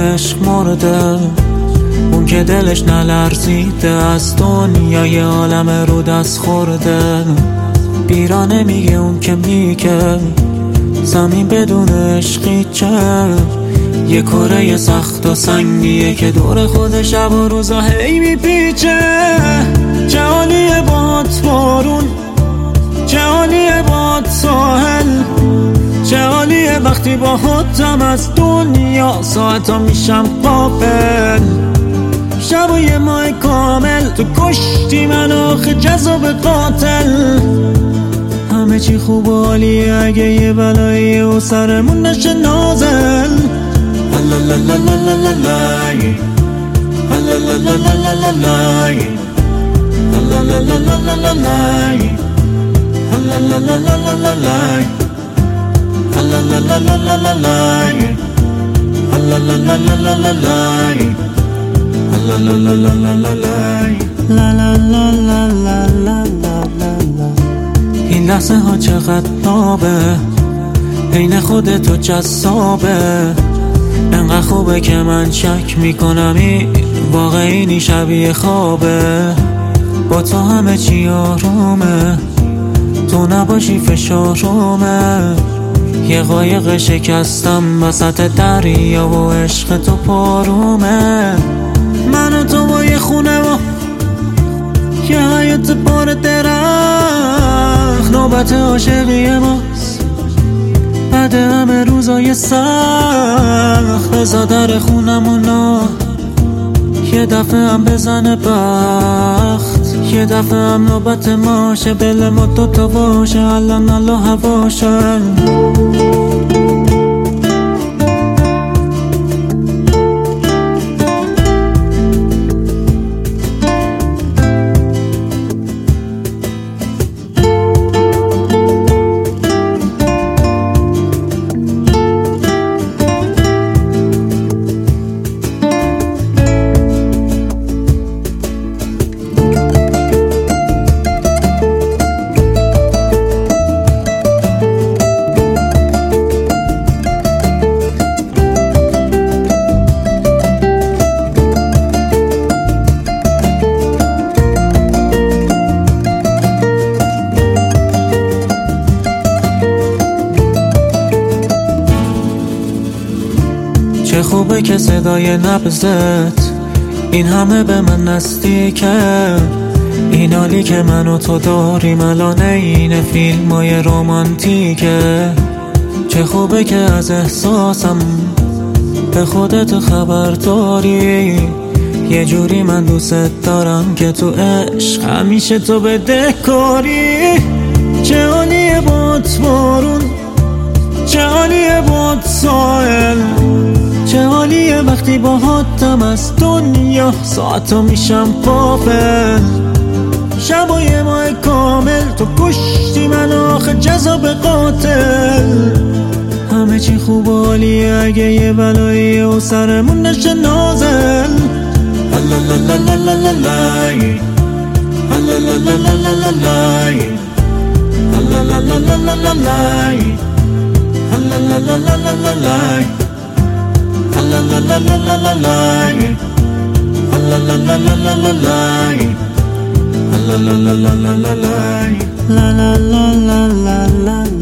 عشق مرده، اون که دلش نلرزیده از دنیای عالم رو دست خورده. بیرانه میگه اون که میگه زمین بدون عشقی چه، یه کره سخت و سنگیه که دور خود شب و روزا هی میپیچه. چه حالیه باد بارون، چه حالیه باد ساحل، چه حالیه وقتی با خودم از دنیا ساعتا میشم غافل. شب و یه ماه کامل تو کشتی من آخه جذاب قاتل. همه چی خوب و عالیه اگه یه بلایی و سرمون نشه نازل. این لحظه ها چقدر نابه، عین خودتو جذابه. انقدر خوبه که من شک میکنم این واقعی شبیه خوابه. با تو همه چی آرومه، تو نباشی فشارومه. یه قایق شکستم وسط دریا و عشق تو پارومه. من و تو با یه خونه و یه حیات بار درخت، نوبت عاشقی ماست بعد همه روزای سخت. بزا در خونمونا یه دفعه هم بزنه بخت، یه دفعه هم نوبت ماشه بل ما دوتا باشه. الان الله هواشه. چه خوبه که صدای نبضت این همه به من نزدیکه. این حالی که من و تو داریم الان این فیلمای رمانتیکه. چه خوبه که از احساسم به خودت خبر داری. یه جوری من دوست دارم که تو عشق همیشه تو بدهکاری. چه حالیه باد بارون، چه حالیه باد ساحل، چه حالیه وقتی با خودم از دنیا ساعتا میشم غافل. شب و یه ماه کامل تو کشتی من آخه جذاب قاتل. همه چی خوب و عالیه اگه یه بلایی و سرمون نشه نازل. La la la la la la.